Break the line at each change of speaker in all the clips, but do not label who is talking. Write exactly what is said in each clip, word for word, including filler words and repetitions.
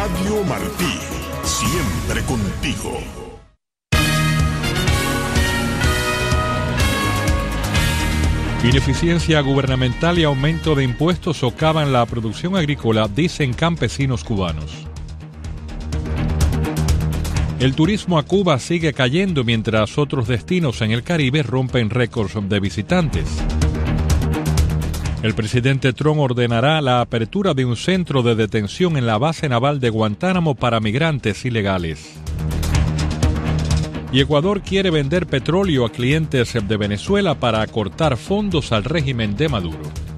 Radio Martí, siempre contigo.
Ineficiencia gubernamental y aumento de impuestos socavan la producción agrícola, dicen campesinos cubanos. El turismo a Cuba sigue cayendo mientras otros destinos en el Caribe rompen récords de visitantes. El presidente Trump ordenará la apertura de un centro de detención en la base naval de Guantánamo para migrantes ilegales. Y Ecuador quiere vender petróleo a clientes de Venezuela para acortar fondos al régimen de Maduro.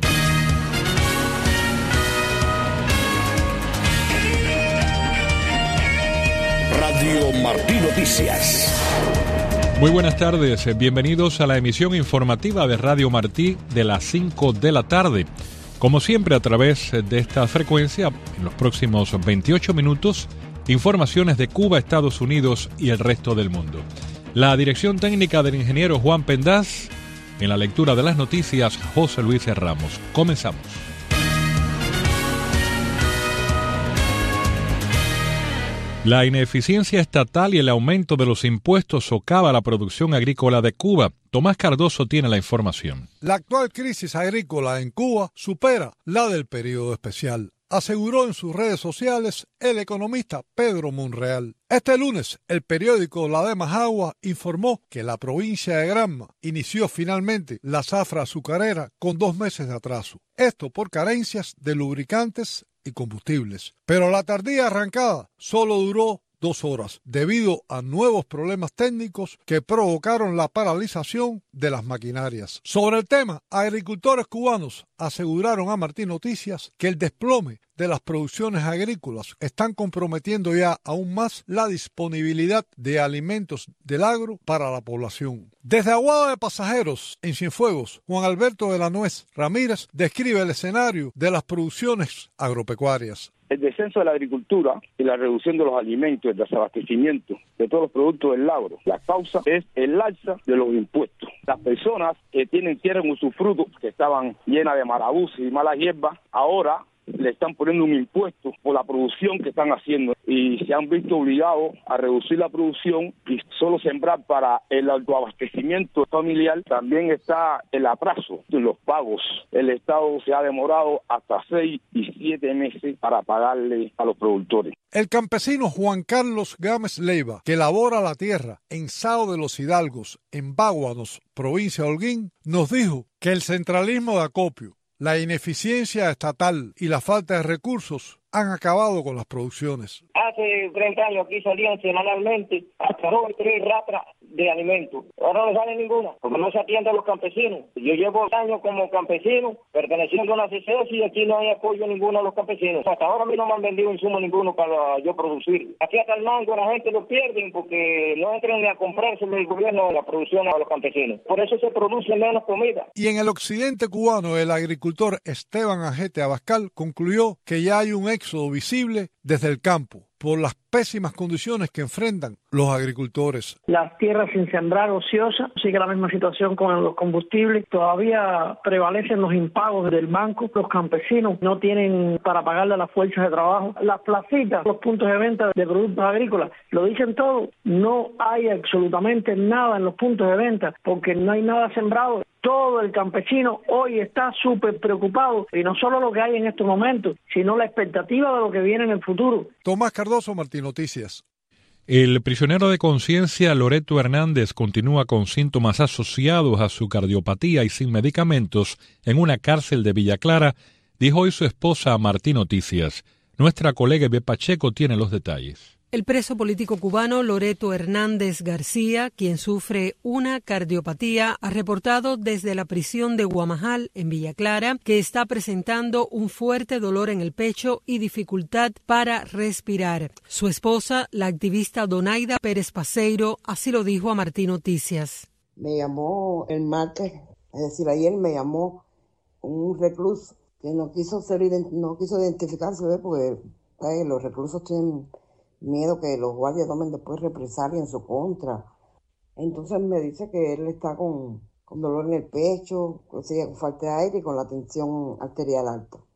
Radio Martí Noticias.
Muy buenas tardes, bienvenidos a la emisión informativa de Radio Martí de las cinco de la tarde. Como siempre, a través de esta frecuencia, en los próximos veintiocho minutos, informaciones de Cuba, Estados Unidos y el resto del mundo. La dirección técnica del ingeniero Juan Pendaz, en la lectura de las noticias, José Luis Ramos. Comenzamos. La ineficiencia estatal y el aumento de los impuestos socava la producción agrícola de Cuba. Tomás Cardoso tiene la información.
La actual crisis agrícola en Cuba supera la del periodo especial, aseguró en sus redes sociales el economista Pedro Monreal. Este lunes, el periódico La de Majagua informó que la provincia de Granma inició finalmente la zafra azucarera con dos meses de atraso. Esto por carencias de lubricantes y combustibles. Pero la tardía arrancada solo duró dos horas, debido a nuevos problemas técnicos que provocaron la paralización de las maquinarias. Sobre el tema, agricultores cubanos aseguraron a Martí Noticias que el desplome de las producciones agrícolas están comprometiendo ya aún más la disponibilidad de alimentos del agro para la población. Desde Aguada de Pasajeros, en Cienfuegos, Juan Alberto de la Nuez Ramírez describe el escenario de las producciones agropecuarias.
El descenso de la agricultura y la reducción de los alimentos, el desabastecimiento de todos los productos del agro. La causa es el alza de los impuestos. Las personas que tienen tierra en usufructo, que estaban llenas de marabús y malas hierbas, ahora le están poniendo un impuesto por la producción que están haciendo y se han visto obligados a reducir la producción y solo sembrar para el autoabastecimiento familiar. También está el atraso de los pagos. El Estado se ha demorado hasta seis y siete meses para pagarle a los productores.
El campesino Juan Carlos Gámez Leiva, que labora la tierra en Sao de los Hidalgos, en Báguanos, provincia de Holguín, nos dijo que el centralismo de acopio, la ineficiencia estatal y la falta de recursos han acabado con las producciones.
Hace treinta años aquí salían semanalmente hasta dos o tres ratas de alimentos. Ahora no sale ninguna, porque no se atiende a los campesinos. Yo llevo años como campesino, perteneciendo a una C C S, y aquí no hay apoyo ninguno a los campesinos. Hasta ahora a mí no me han vendido insumo ninguno para yo producir. Aquí hasta el mango la gente lo pierden porque no entran ni a comprarse el gobierno la producción a los campesinos. Por eso se produce menos comida.
Y en el occidente cubano, el agricultor Esteban Ajete Abascal concluyó que ya hay un éxodo visible desde el campo por las pésimas condiciones que enfrentan los agricultores.
Las tierras sin sembrar, ociosas, sigue la misma situación con los combustibles, todavía prevalecen los impagos del banco, los campesinos no tienen para pagarle a las fuerzas de trabajo, las placitas, los puntos de venta de productos agrícolas, lo dicen todo, no hay absolutamente nada en los puntos de venta porque no hay nada sembrado. Todo el campesino hoy está súper preocupado, y no solo lo que hay en estos momentos, sino la expectativa de lo que viene en el futuro.
Tomás Cardoso, Martí Noticias.
El prisionero de conciencia Loreto Hernández continúa con síntomas asociados a su cardiopatía y sin medicamentos en una cárcel de Villa Clara, dijo hoy su esposa a Martí Noticias. Nuestra colega Ebe Pacheco tiene los detalles.
El preso político cubano Loreto Hernández García, quien sufre una cardiopatía, ha reportado desde la prisión de Guamajal, en Villa Clara, que está presentando un fuerte dolor en el pecho y dificultad para respirar. Su esposa, la activista Donaida Pérez Paseiro, así lo dijo a Martí Noticias.
Me llamó el martes, es decir, ayer me llamó un recluso que no quiso ser no quiso identificarse, ¿ve? Porque ¿sabes? Los reclusos tienen miedo que los guardias tomen después represalia en su contra. Entonces me dice que él está con, con dolor en el pecho, con falta de aire y con la tensión arterial alta.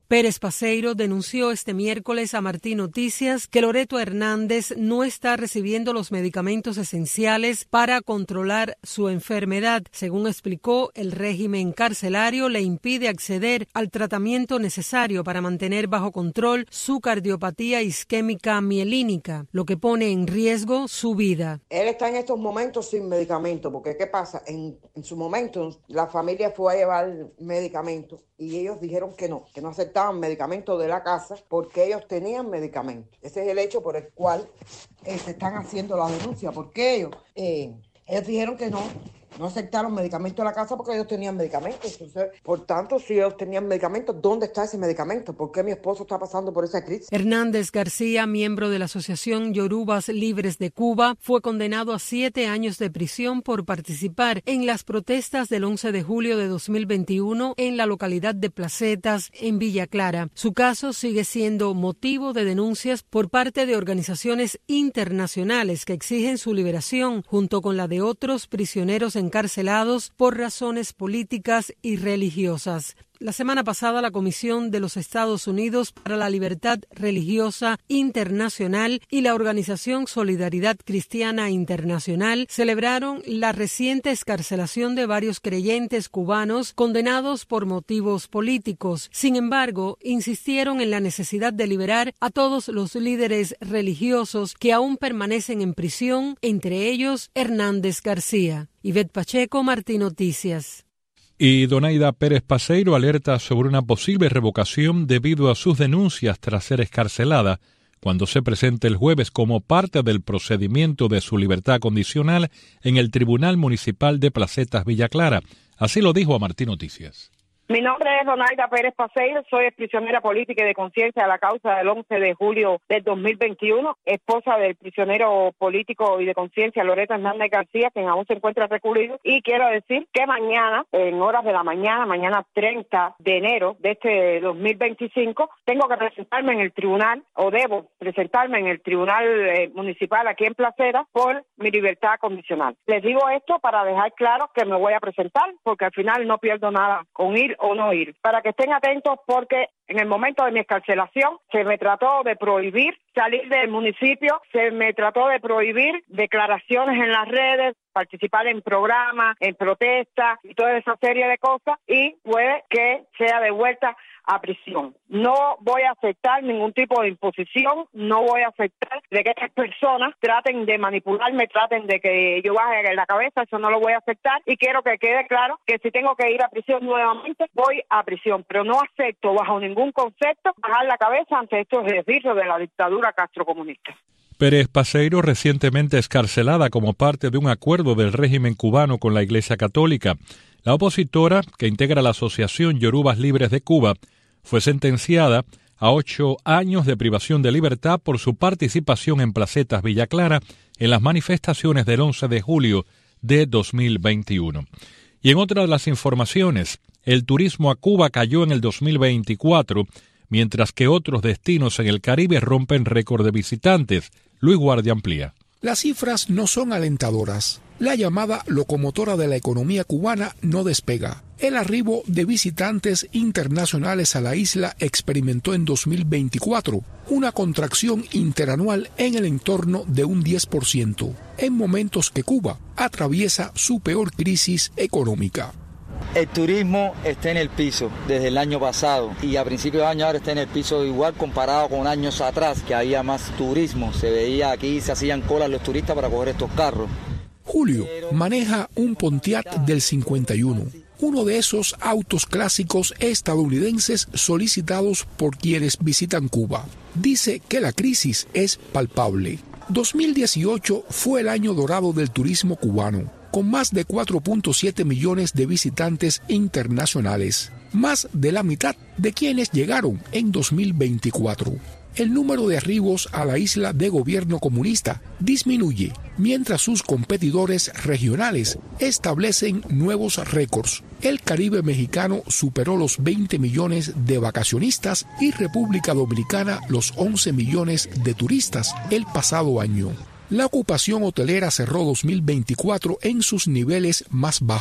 Pérez Paseiro denunció este miércoles a Martí Noticias que Loreto Hernández no está recibiendo los medicamentos esenciales para controlar su enfermedad. Según explicó, el régimen carcelario le impide acceder al tratamiento necesario para mantener bajo control su cardiopatía isquémica mielínica, lo que pone en riesgo su vida.
Él está en estos momentos sin medicamento, porque ¿qué pasa? En, en su momento la familia fue a llevar medicamentos y ellos dijeron que no, que no aceptaban medicamentos de la casa porque ellos tenían medicamentos. Ese es el hecho por el cual eh, se están haciendo la denuncia, porque ellos, eh, ellos dijeron que no. No aceptaron medicamentos de la casa porque ellos tenían medicamentos. Entonces, por tanto, si ellos tenían medicamentos, ¿dónde está ese medicamento? ¿Por qué mi esposo está pasando por esa crisis?
Hernández García, miembro de la Asociación Yorubas Libres de Cuba, fue condenado a siete años de prisión por participar en las protestas del once de julio de dos mil veintiuno en la localidad de Placetas, en Villa Clara. Su caso sigue siendo motivo de denuncias por parte de organizaciones internacionales que exigen su liberación, junto con la de otros prisioneros encarcelados por razones políticas y religiosas. La semana pasada, la Comisión de los Estados Unidos para la Libertad Religiosa Internacional y la Organización Solidaridad Cristiana Internacional celebraron la reciente excarcelación de varios creyentes cubanos condenados por motivos políticos. Sin embargo, insistieron en la necesidad de liberar a todos los líderes religiosos que aún permanecen en prisión, entre ellos Hernández García. Ivette Pacheco, Martí Noticias.
Y Donaida Pérez Paseiro alerta sobre una posible revocación debido a sus denuncias tras ser excarcelada cuando se presente el jueves como parte del procedimiento de su libertad condicional en el Tribunal Municipal de Placetas Villa Clara. Así lo dijo a Martí Noticias.
Mi nombre es Donaida Pérez Paseiro, soy prisionera política y de conciencia de la causa del once de julio del dos mil veintiuno, esposa del prisionero político y de conciencia Loreto Hernández García, quien aún se encuentra recluido, y quiero decir que mañana, en horas de la mañana, mañana treinta de enero de este dos mil veinticinco, tengo que presentarme en el tribunal, o debo presentarme en el tribunal eh, municipal aquí en Placetas por mi libertad condicional. Les digo esto para dejar claro que me voy a presentar, porque al final no pierdo nada con ir o no ir, para que estén atentos, porque en el momento de mi excarcelación se me trató de prohibir salir del municipio, se me trató de prohibir declaraciones en las redes, participar en programas, en protestas y toda esa serie de cosas, y puede que sea devuelta a prisión. No voy a aceptar ningún tipo de imposición, no voy a aceptar de que estas personas traten de manipularme, traten de que yo baje la cabeza, eso no lo voy a aceptar, y quiero que quede claro que si tengo que ir a prisión nuevamente, voy a prisión, pero no acepto bajo ningún concepto bajar la cabeza ante estos ejercicios de la dictadura castrocomunista.
Pérez Paseiro, recientemente excarcelada como parte de un acuerdo del régimen cubano con la Iglesia Católica. La opositora, que integra la Asociación Yorubas Libres de Cuba, fue sentenciada a ocho años de privación de libertad por su participación en Placetas Villa Clara en las manifestaciones del once de julio de dos mil veintiuno. Y en otra de las informaciones, el turismo a Cuba cayó en el dos mil veinticuatro, mientras que otros destinos en el Caribe rompen récord de visitantes. Luis Guardia amplía.
Las cifras no son alentadoras. La llamada locomotora de la economía cubana no despega. El arribo de visitantes internacionales a la isla experimentó en dos mil veinticuatro una contracción interanual en el entorno de un diez por ciento, en momentos que Cuba atraviesa su peor crisis económica.
El turismo está en el piso desde el año pasado y a principios de año ahora está en el piso igual comparado con años atrás, que había más turismo. Se veía aquí, se hacían colas los turistas para coger estos carros.
Julio maneja un Pontiac del cincuenta y uno, uno de esos autos clásicos estadounidenses solicitados por quienes visitan Cuba. Dice que la crisis es palpable. dos mil dieciocho fue el año dorado del turismo cubano, con más de cuatro punto siete millones de visitantes internacionales, más de la mitad de quienes llegaron en dos mil veinticuatro. El número de arribos a la isla de gobierno comunista disminuye, mientras sus competidores regionales establecen nuevos récords. El Caribe mexicano superó los veinte millones de vacacionistas y República Dominicana los once millones de turistas el pasado año. La ocupación hotelera cerró dos mil veinticuatro en sus niveles más bajos.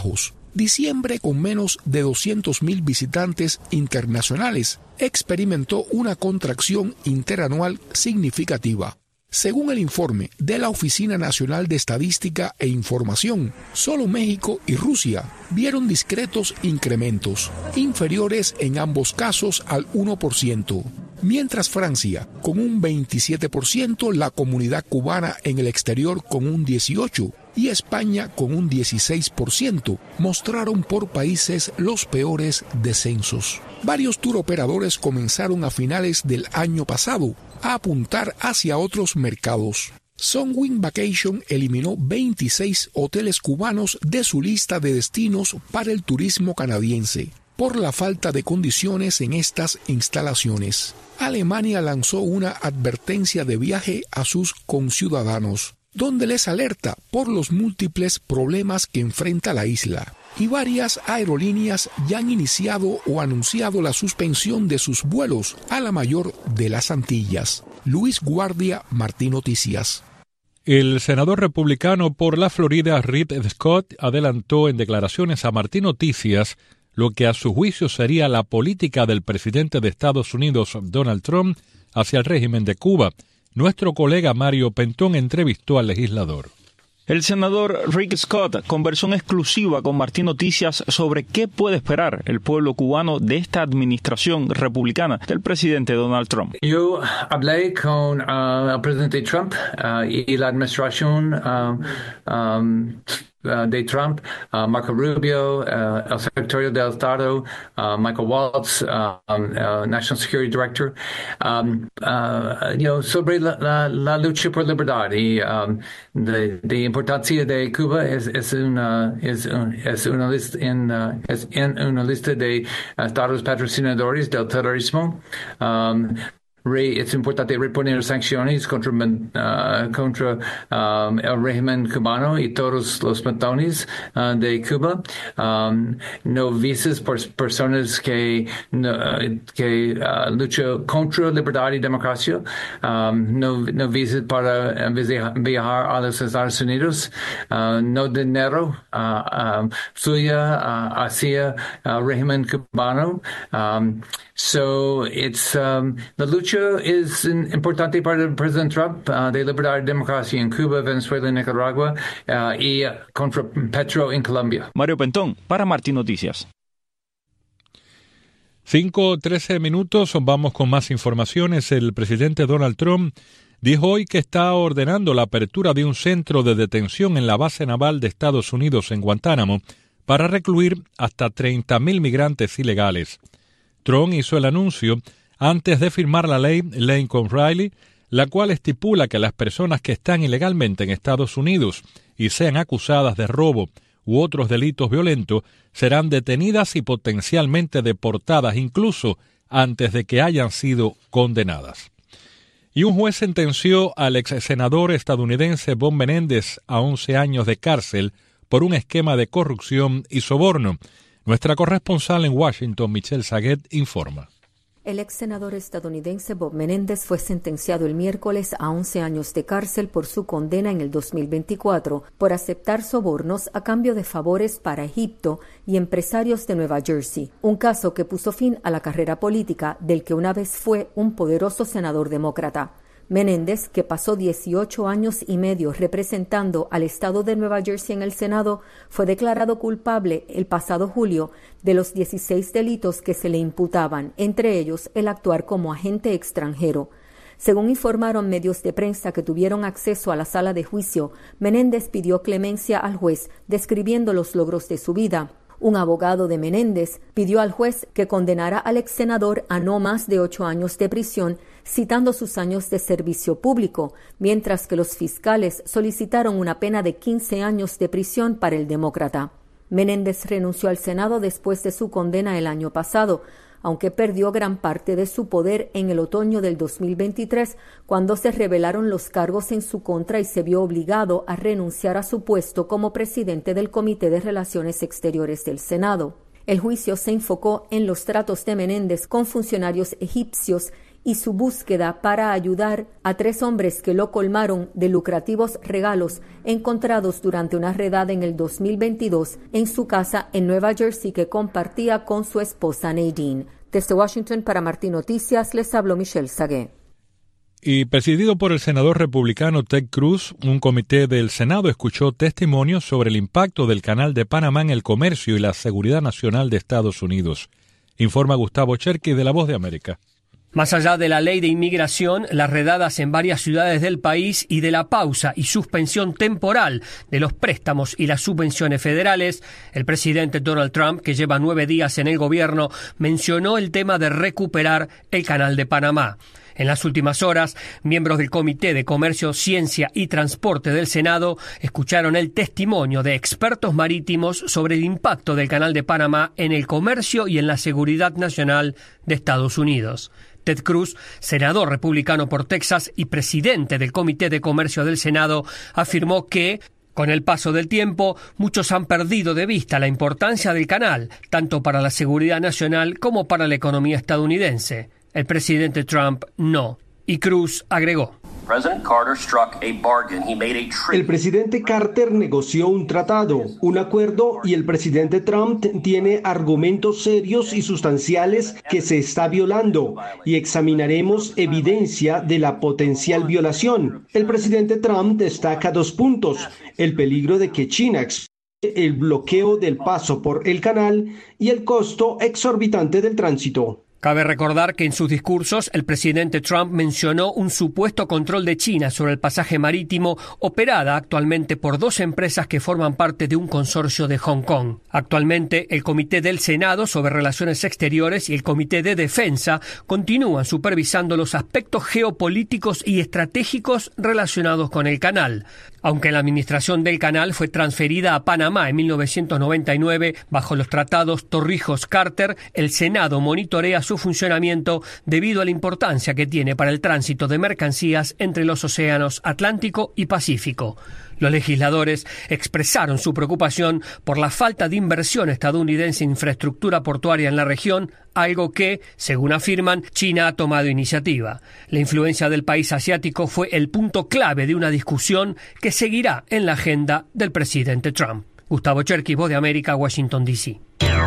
Diciembre, con menos de doscientos mil visitantes internacionales, experimentó una contracción interanual significativa. Según el informe de la Oficina Nacional de Estadística e Información, solo México y Rusia vieron discretos incrementos, inferiores en ambos casos al uno por ciento. Mientras Francia con un veintisiete por ciento, la comunidad cubana en el exterior con un dieciocho por ciento y España con un dieciséis por ciento mostraron por países los peores descensos. Varios tour operadores comenzaron a finales del año pasado a apuntar hacia otros mercados. Sunwing Vacation eliminó veintiséis hoteles cubanos de su lista de destinos para el turismo canadiense por la falta de condiciones en estas instalaciones. Alemania lanzó una advertencia de viaje a sus conciudadanos, donde les alerta por los múltiples problemas que enfrenta la isla. Y varias aerolíneas ya han iniciado o anunciado la suspensión de sus vuelos a la mayor de las Antillas. Luis Guardia, Martí Noticias.
El senador republicano por la Florida, Rick Scott, adelantó en declaraciones a Martí Noticias lo que a su juicio sería la política del presidente de Estados Unidos, Donald Trump, hacia el régimen de Cuba. Nuestro colega Mario Pentón entrevistó al legislador.
El senador Rick Scott conversó en exclusiva con Martí Noticias sobre qué puede esperar el pueblo cubano de esta administración republicana del presidente Donald Trump.
Yo hablé con uh, el presidente Trump uh, y la administración um, um, Uh, de Trump, uh, Marco Rubio, uh, el secretario de Estado, uh, Michael Waltz, uh, um, uh, National Security Director, um, uh, you know, sobre la, la, la lucha por libertad y um, de, de importancia de Cuba es, es una es, un, es una lista en uh, es en una lista de estados patrocinadores del terrorismo. Um, Re, es importante reponer sanciones contra, uh, contra um, el régimen cubano y todos los matones uh, de Cuba. Um, no visas por personas que, no, que uh, luchan contra libertad y democracia. Um, no, no visas para viajar a los Estados Unidos. Uh, no dinero uh, um, suya uh, hacia el régimen cubano. Um, so it's um, la lucha es importante para el presidente Trump uh, de libertad y democracia en Cuba, Venezuela y Nicaragua uh, y contra Petro en Colombia.
Mario Pentón, para Martí Noticias.
cinco trece minutos, vamos con más informaciones. El presidente Donald Trump dijo hoy que está ordenando la apertura de un centro de detención en la base naval de Estados Unidos en Guantánamo para recluir hasta treinta mil migrantes ilegales. Trump hizo el anuncio antes de firmar la ley Lincoln-Riley, la cual estipula que las personas que están ilegalmente en Estados Unidos y sean acusadas de robo u otros delitos violentos serán detenidas y potencialmente deportadas incluso antes de que hayan sido condenadas. Y un juez sentenció al ex senador estadounidense Bob Menéndez a once años de cárcel por un esquema de corrupción y soborno. Nuestra corresponsal en Washington, Michelle Saguet, informa.
El ex senador estadounidense Bob Menéndez fue sentenciado el miércoles a once años de cárcel por su condena en el dos mil veinticuatro por aceptar sobornos a cambio de favores para Egipto y empresarios de Nueva Jersey, un caso que puso fin a la carrera política del que una vez fue un poderoso senador demócrata. Menéndez, que pasó dieciocho años y medio representando al estado de Nueva Jersey en el Senado, fue declarado culpable el pasado julio de los dieciséis delitos que se le imputaban, entre ellos el actuar como agente extranjero. Según informaron medios de prensa que tuvieron acceso a la sala de juicio, Menéndez pidió clemencia al juez, describiendo los logros de su vida. Un abogado de Menéndez pidió al juez que condenara al ex senador a no más de ocho años de prisión, citando sus años de servicio público, mientras que los fiscales solicitaron una pena de quince años de prisión para el demócrata. Menéndez renunció al Senado después de su condena el año pasado, aunque perdió gran parte de su poder en el otoño del dos mil veintitrés, cuando se revelaron los cargos en su contra y se vio obligado a renunciar a su puesto como presidente del Comité de Relaciones Exteriores del Senado. El juicio se enfocó en los tratos de Menéndez con funcionarios egipcios y su búsqueda para ayudar a tres hombres que lo colmaron de lucrativos regalos encontrados durante una redada en el dos mil veintidós en su casa en Nueva Jersey que compartía con su esposa Nadine. Desde Washington para Martín Noticias les habló Michelle Sagué.
Y presidido por el senador republicano Ted Cruz, un comité del Senado escuchó testimonios sobre el impacto del Canal de Panamá en el comercio y la seguridad nacional de Estados Unidos. Informa Gustavo Cherky de La Voz de América.
Más allá de la ley de inmigración, las redadas en varias ciudades del país y de la pausa y suspensión temporal de los préstamos y las subvenciones federales, el presidente Donald Trump, que lleva nueve días en el gobierno, mencionó el tema de recuperar el Canal de Panamá. En las últimas horas, miembros del Comité de Comercio, Ciencia y Transporte del Senado escucharon el testimonio de expertos marítimos sobre el impacto del Canal de Panamá en el comercio y en la seguridad nacional de Estados Unidos. Ted Cruz, senador republicano por Texas y presidente del Comité de Comercio del Senado, afirmó que con el paso del tiempo, muchos han perdido de vista la importancia del canal, tanto para la seguridad nacional como para la economía estadounidense. El presidente Trump no. Y Cruz agregó:
El presidente Carter negoció un tratado, un acuerdo, y el presidente Trump tiene argumentos serios y sustanciales que se está violando, y examinaremos evidencia de la potencial violación. El presidente Trump destaca dos puntos: el peligro de que China el bloqueo del paso por el canal y el costo exorbitante del tránsito.
Cabe recordar que en sus discursos el presidente Trump mencionó un supuesto control de China sobre el pasaje marítimo operada actualmente por dos empresas que forman parte de un consorcio de Hong Kong. Actualmente el Comité del Senado sobre Relaciones Exteriores y el Comité de Defensa continúan supervisando los aspectos geopolíticos y estratégicos relacionados con el canal. Aunque la administración del canal fue transferida a Panamá en mil novecientos noventa y nueve bajo los tratados Torrijos-Carter, el Senado monitorea su funcionamiento debido a la importancia que tiene para el tránsito de mercancías entre los océanos Atlántico y Pacífico. Los legisladores expresaron su preocupación por la falta de inversión estadounidense en infraestructura portuaria en la región, algo que, según afirman, China ha tomado iniciativa. La influencia del país asiático fue el punto clave de una discusión que seguirá en la agenda del presidente Trump. Gustavo Cherky, Voz de América, Washington, D C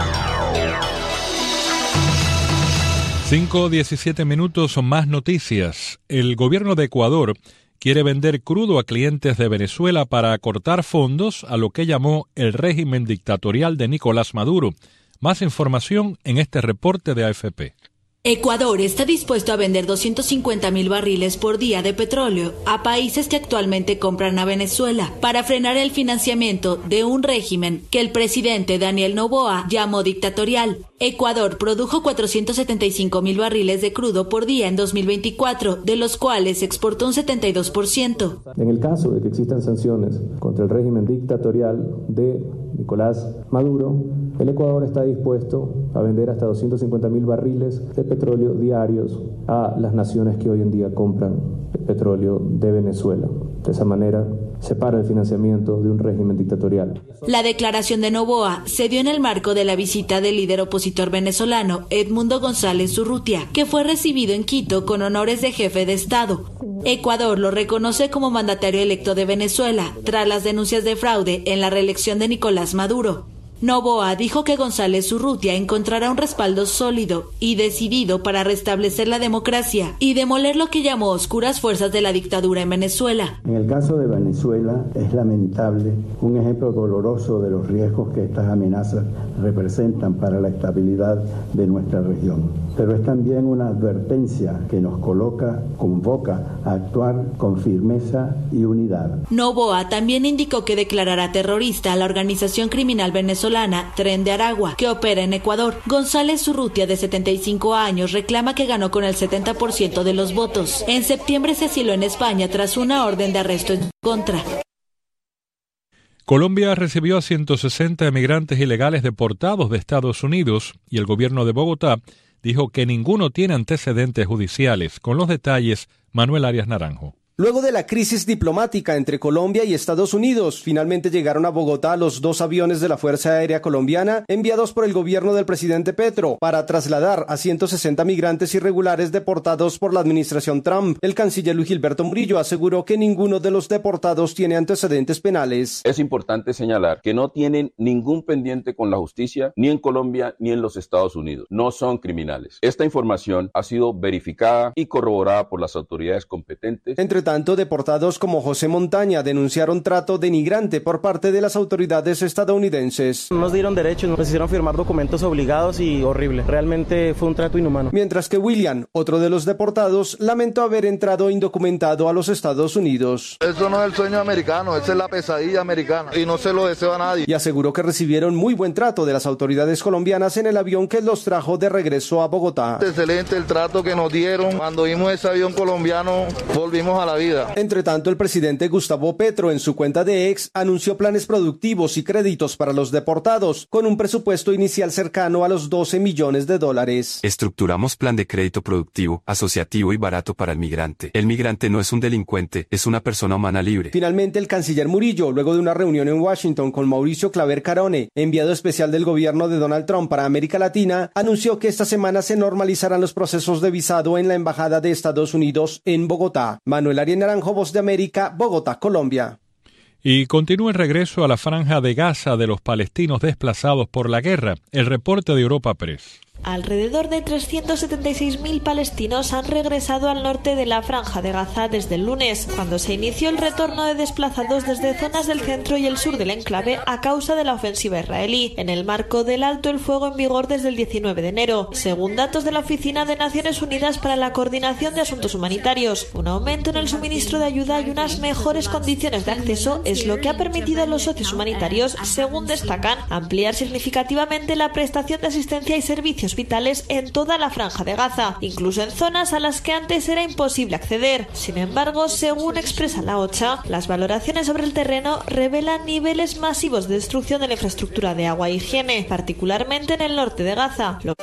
cinco diecisiete minutos, más noticias. El gobierno de Ecuador quiere vender crudo a clientes de Venezuela para acortar fondos a lo que llamó el régimen dictatorial de Nicolás Maduro. Más información en este reporte de A F P.
Ecuador está dispuesto a vender doscientos cincuenta mil barriles por día de petróleo a países que actualmente compran a Venezuela para frenar el financiamiento de un régimen que el presidente Daniel Noboa llamó dictatorial. Ecuador produjo cuatrocientos setenta y cinco mil barriles de crudo por día en dos mil veinticuatro, de los cuales exportó un setenta y dos por ciento.
En el caso de que existan sanciones contra el régimen dictatorial de Nicolás Maduro, el Ecuador está dispuesto a vender hasta doscientos cincuenta mil barriles de petróleo diarios a las naciones que hoy en día compran el petróleo de Venezuela. De esa manera, se para el financiamiento de un régimen dictatorial.
La declaración de Noboa se dio en el marco de la visita del líder opositor venezolano Edmundo González Urrutia, que fue recibido en Quito con honores de jefe de Estado. Ecuador lo reconoce como mandatario electo de Venezuela tras las denuncias de fraude en la reelección de Nicolás Maduro. Noboa dijo que González Urrutia encontrará un respaldo sólido y decidido para restablecer la democracia y demoler lo que llamó oscuras fuerzas de la dictadura en Venezuela.
En el caso de Venezuela es lamentable, un ejemplo doloroso de los riesgos que estas amenazas representan para la estabilidad de nuestra región. Pero es también una advertencia que nos coloca, convoca a actuar con firmeza y unidad.
Noboa también indicó que declarará terrorista a la organización criminal venezolana Tren de Aragua, que opera en Ecuador. González Urrutia, de setenta y cinco años, reclama que ganó con el setenta por ciento de los votos. En septiembre se asiló en España tras una orden de arresto en su contra.
Colombia recibió a ciento sesenta emigrantes ilegales deportados de Estados Unidos y el gobierno de Bogotá dijo que ninguno tiene antecedentes judiciales. Con los detalles, Manuel Arias Naranjo.
Luego de la crisis diplomática entre Colombia y Estados Unidos, finalmente llegaron a Bogotá los dos aviones de la Fuerza Aérea Colombiana enviados por el gobierno del presidente Petro para trasladar a ciento sesenta migrantes irregulares deportados por la administración Trump. El canciller Luis Gilberto Murillo aseguró que ninguno de los deportados tiene antecedentes penales.
Es importante señalar que no tienen ningún pendiente con la justicia, ni en Colombia ni en los Estados Unidos. No son criminales. Esta información ha sido verificada y corroborada por las autoridades competentes.
Entre tanto, deportados como José Montaña denunciaron trato denigrante por parte de las autoridades estadounidenses.
Nos dieron derechos, nos hicieron firmar documentos obligados y horrible. Realmente fue un trato inhumano.
Mientras que William, otro de los deportados, lamentó haber entrado indocumentado a los Estados Unidos.
Eso no es el sueño americano, esa es la pesadilla americana y no se lo deseo a nadie.
Y aseguró que recibieron muy buen trato de las autoridades colombianas en el avión que los trajo de regreso a Bogotá.
Excelente el trato que nos dieron. Cuando vimos ese avión colombiano, volvimos a la vida.
Entre tanto, el presidente Gustavo Petro en su cuenta de X anunció planes productivos y créditos para los deportados, con un presupuesto inicial cercano a los doce millones de dólares.
Estructuramos plan de crédito productivo, asociativo y barato para el migrante. El migrante no es un delincuente, es una persona humana libre.
Finalmente, el canciller Murillo, luego de una reunión en Washington con Mauricio Claver Carone, enviado especial del gobierno de Donald Trump para América Latina, anunció que esta semana se normalizarán los procesos de visado en la Embajada de Estados Unidos en Bogotá. Manuel Arias Naranjo, Voz de América, Bogotá, Colombia.
Y continúa el regreso a la franja de Gaza de los palestinos desplazados por la guerra. El reporte de Europa Press.
Alrededor de trescientos setenta y seis mil palestinos han regresado al norte de la Franja de Gaza desde el lunes, cuando se inició el retorno de desplazados desde zonas del centro y el sur del enclave a causa de la ofensiva israelí, en el marco del alto el fuego en vigor desde el diecinueve de enero. Según datos de la Oficina de Naciones Unidas para la Coordinación de Asuntos Humanitarios, un aumento en el suministro de ayuda y unas mejores condiciones de acceso es lo que ha permitido a los socios humanitarios, según destacan, ampliar significativamente la prestación de asistencia y servicios vitales en toda la Franja de Gaza, incluso en zonas a las que antes era imposible acceder. Sin embargo, según expresa la OCHA, las valoraciones sobre el terreno revelan niveles masivos de destrucción de la infraestructura de agua e higiene, particularmente en el norte de Gaza. Lo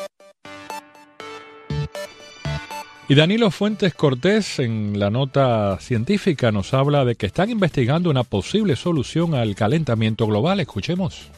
Y Danilo Fuentes Cortés, en la nota científica, nos habla de que están investigando una posible solución al calentamiento global. Escuchemos.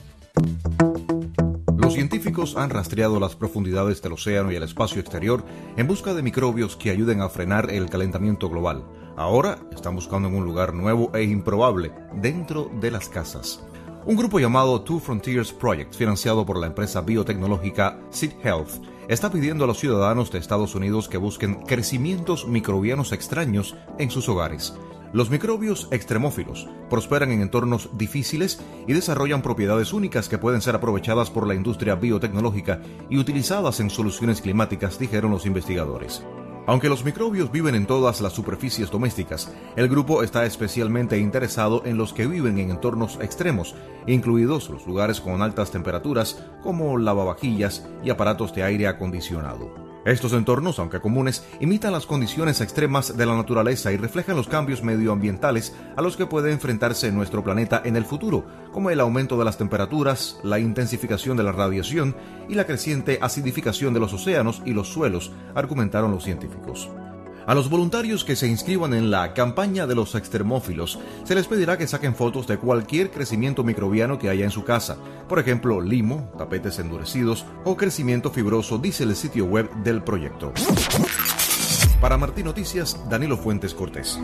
Los científicos han rastreado las profundidades del océano y el espacio exterior en busca de microbios que ayuden a frenar el calentamiento global. Ahora están buscando en un lugar nuevo e improbable, dentro de las casas. Un grupo llamado Two Frontiers Project, financiado por la empresa biotecnológica Seed Health, está pidiendo a los ciudadanos de Estados Unidos que busquen crecimientos microbianos extraños en sus hogares. Los microbios extremófilos prosperan en entornos difíciles y desarrollan propiedades únicas que pueden ser aprovechadas por la industria biotecnológica y utilizadas en soluciones climáticas, dijeron los investigadores. Aunque los microbios viven en todas las superficies domésticas, el grupo está especialmente interesado en los que viven en entornos extremos, incluidos los lugares con altas temperaturas como lavavajillas y aparatos de aire acondicionado. Estos entornos, aunque comunes, imitan las condiciones extremas de la naturaleza y reflejan los cambios medioambientales a los que puede enfrentarse nuestro planeta en el futuro, como el aumento de las temperaturas, la intensificación de la radiación y la creciente acidificación de los océanos y los suelos, argumentaron los científicos. A los voluntarios que se inscriban en la campaña de los extremófilos se les pedirá que saquen fotos de cualquier crecimiento microbiano que haya en su casa, por ejemplo, limo, tapetes endurecidos o crecimiento fibroso, dice el sitio web del proyecto. Para Martí Noticias, Danilo Fuentes Cortés.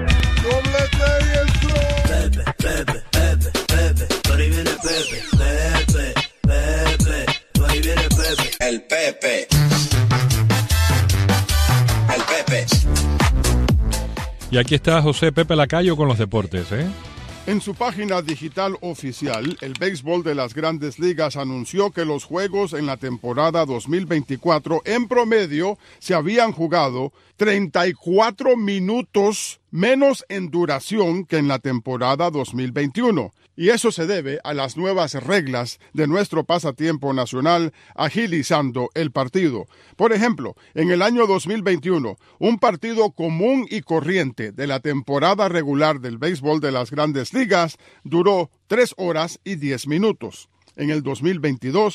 Pepe, Pepe, Pepe, Pepe, por ahí viene Pepe, Pepe, Pepe, por ahí viene Pepe, el Pepe.
Y aquí está José Pepe Lacayo con los deportes, ¿eh?
En su página digital oficial, el béisbol de las Grandes Ligas anunció que los juegos en la temporada dos mil veinticuatro en promedio se habían jugado treinta y cuatro minutos menos en duración que en la temporada dos mil veintiuno. Y eso se debe a las nuevas reglas de nuestro pasatiempo nacional agilizando el partido. Por ejemplo, en el año dos mil veintiuno, un partido común y corriente de la temporada regular del béisbol de las Grandes Ligas duró tres horas y diez minutos. En el dos mil veintidós,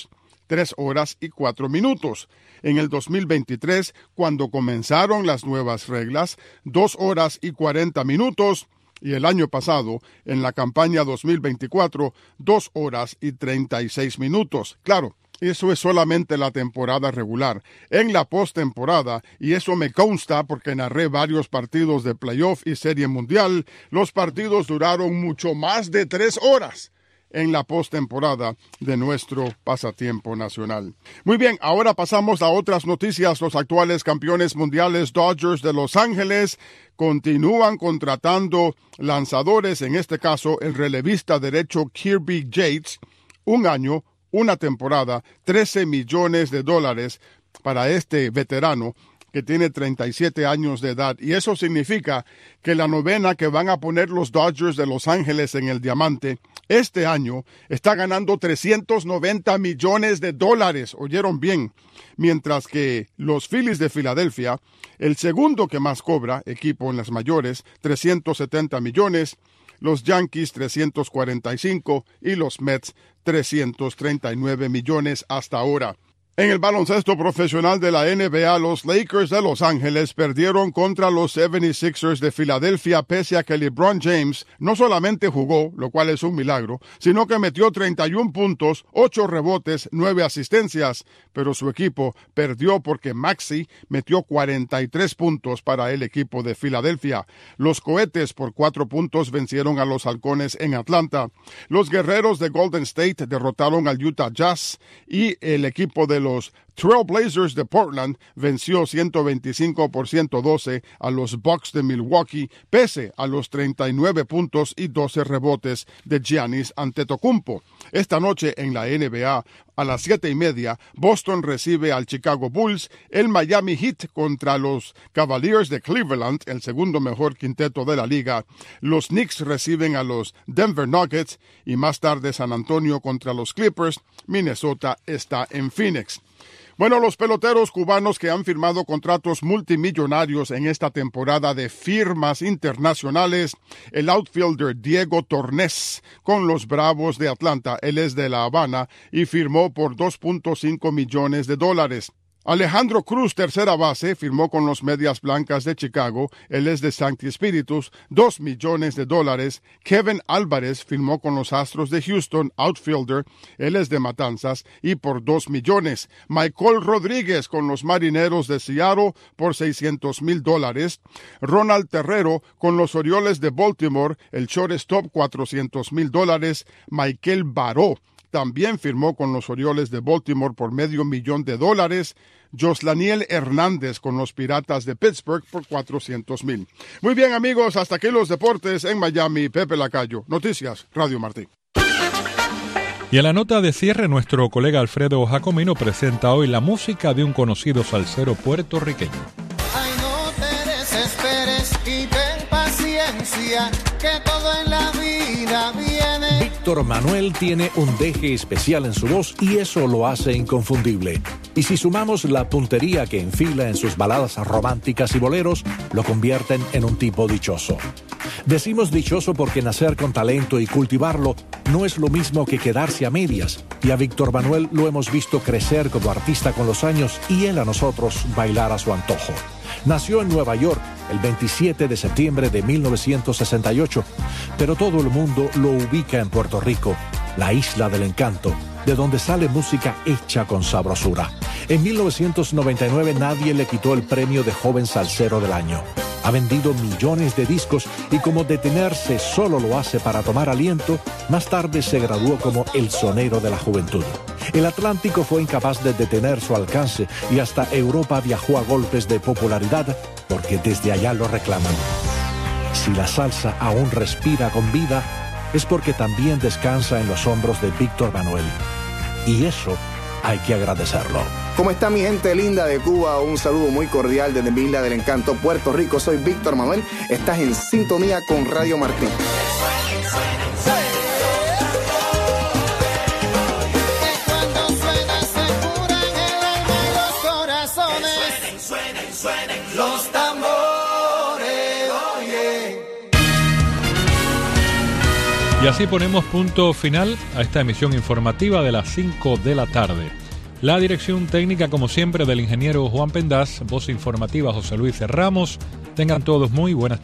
tres horas y cuatro minutos. En el dos mil veintitrés, cuando comenzaron las nuevas reglas, dos horas y cuarenta minutos. Y el año pasado, en la campaña dos mil veinticuatro, dos horas y treinta y seis minutos. Claro, eso es solamente la temporada regular. En la postemporada, y eso me consta porque narré varios partidos de playoff y serie mundial, los partidos duraron mucho más de tres horas en la postemporada de nuestro pasatiempo nacional. Muy bien, ahora pasamos a otras noticias. Los actuales campeones mundiales Dodgers de Los Ángeles continúan contratando lanzadores, en este caso el relevista derecho Kirby Yates, un año, una temporada, trece millones de dólares para este veterano que tiene treinta y siete años de edad. Y eso significa que la novena que van a poner los Dodgers de Los Ángeles en el diamante este año está ganando trescientos noventa millones de dólares. ¿Oyeron bien? Mientras que los Phillies de Filadelfia, el segundo que más cobra, equipo en las mayores, trescientos setenta millones, los Yankees trescientos cuarenta y cinco y los Mets trescientos treinta y nueve millones hasta ahora. En el baloncesto profesional de la N B A, los Lakers de Los Ángeles perdieron contra los setenta y seis ers de Filadelfia pese a que LeBron James no solamente jugó, lo cual es un milagro, sino que metió treinta y un puntos, ocho rebotes, nueve asistencias, pero su equipo perdió porque Maxey metió cuarenta y tres puntos para el equipo de Filadelfia. Los Cohetes por cuatro puntos vencieron a los Halcones en Atlanta. Los Guerreros de Golden State derrotaron al Utah Jazz y el equipo de los Trail Blazers de Portland venció ciento veinticinco por ciento doce a los Bucks de Milwaukee, pese a los treinta y nueve puntos y doce rebotes de Giannis Antetokounmpo. Esta noche en la N B A, a las siete y media, Boston recibe al Chicago Bulls, el Miami Heat contra los Cavaliers de Cleveland, el segundo mejor quinteto de la liga, los Knicks reciben a los Denver Nuggets y más tarde San Antonio contra los Clippers. Minnesota está en Phoenix. Bueno, los peloteros cubanos que han firmado contratos multimillonarios en esta temporada de firmas internacionales, el outfielder Diego Tornés con los Bravos de Atlanta, él es de La Habana y firmó por dos punto cinco millones de dólares. Alejandro Cruz, tercera base, firmó con los Medias Blancas de Chicago, él es de Sancti Spiritus, dos millones de dólares. Kevin Álvarez firmó con los Astros de Houston, outfielder, él es de Matanzas, y por dos millones. Michael Rodríguez con los Marineros de Seattle por seiscientos mil dólares. Ronald Terrero con los Orioles de Baltimore, el shortstop, cuatrocientos mil dólares. Michael Baró también firmó con los Orioles de Baltimore por medio millón de dólares. Joslaniel Hernández con los Piratas de Pittsburgh por cuatrocientos mil. Muy bien, amigos, hasta aquí los deportes en Miami. Pepe Lacayo, Noticias Radio Martí.
Y en la nota de cierre, nuestro colega Alfredo Jacomino presenta hoy la música de un conocido salsero puertorriqueño.
Ay, no te desesperes y ten paciencia, que todo en la vida viene.
Víctor Manuel tiene un deje especial en su voz y eso lo hace inconfundible. Y si sumamos la puntería que enfila en sus baladas románticas y boleros, lo convierten en un tipo dichoso. Decimos dichoso porque nacer con talento y cultivarlo no es lo mismo que quedarse a medias. Y a Víctor Manuel lo hemos visto crecer como artista con los años y él a nosotros bailar a su antojo. Nació en Nueva York el veintisiete de septiembre de mil novecientos sesenta y ocho, pero todo el mundo lo ubica en Puerto Rico, la isla del encanto, de donde sale música hecha con sabrosura. En mil novecientos noventa y nueve nadie le quitó el premio de Joven Salsero del Año. Ha vendido millones de discos y como detenerse solo lo hace para tomar aliento, más tarde se graduó como el sonero de la juventud. El Atlántico fue incapaz de detener su alcance y hasta Europa viajó a golpes de popularidad porque desde allá lo reclaman. Si la salsa aún respira con vida, es porque también descansa en los hombros de Víctor Manuel. Y eso hay que agradecerlo.
¿Cómo está mi gente linda de Cuba? Un saludo muy cordial desde mi isla del encanto, Puerto Rico. Soy Víctor Manuel. Estás en sintonía con Radio Martí.
Suenen, suenen los tambores, oye.
Y así ponemos punto final a esta emisión informativa de las cinco de la tarde. La dirección técnica, como siempre, del ingeniero Juan Pendaz, voz informativa José Luis Ramos. Tengan todos muy buenas tardes.